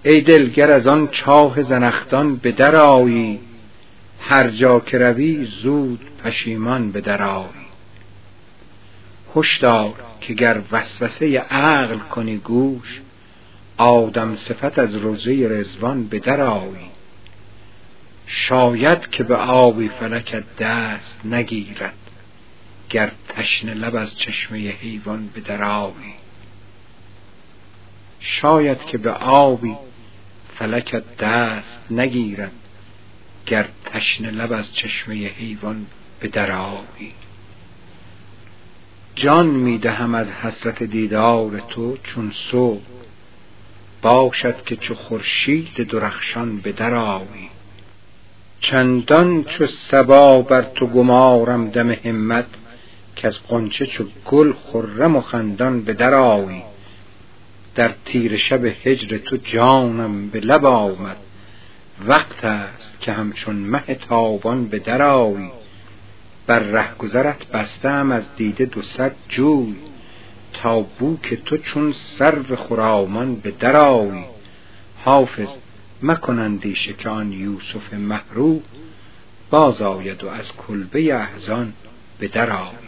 ای دلگر از آن چاه زنخدان به در آیی، هر جا که روی زود پشیمان به در آیی. هشدار که گر وسوسه عقل کنی گوش، آدم صفت از روضه رضوان به در آیی. شاید که به آبی فلکت دست نگیرد، گر تشنه لب از چشمه حیوان به در آیی. شاید که به آبی فلکت دست نگیرد، گر تشنه لب از چشمه حیوان به در آیی. جان می دهم از حسرت دیدار تو چون صبح، باشد که چو خورشید درخشان به در آیی. چندان چو صبا بر تو گمارم دم همت، کز غنچه چو گل خرم و خندان به در آیی. در تیره شب هجر تو جانم به لب آمد، وقت است که همچون مه تابان به در آیی. بر رهگذرت بستم از دیده 200 جوی، تا بو که تو چون سرو خرامان به در آیی. حافظ مکن اندیشه که آن یوسف مه رو، باز آید و از کلبه احزان به در آیی.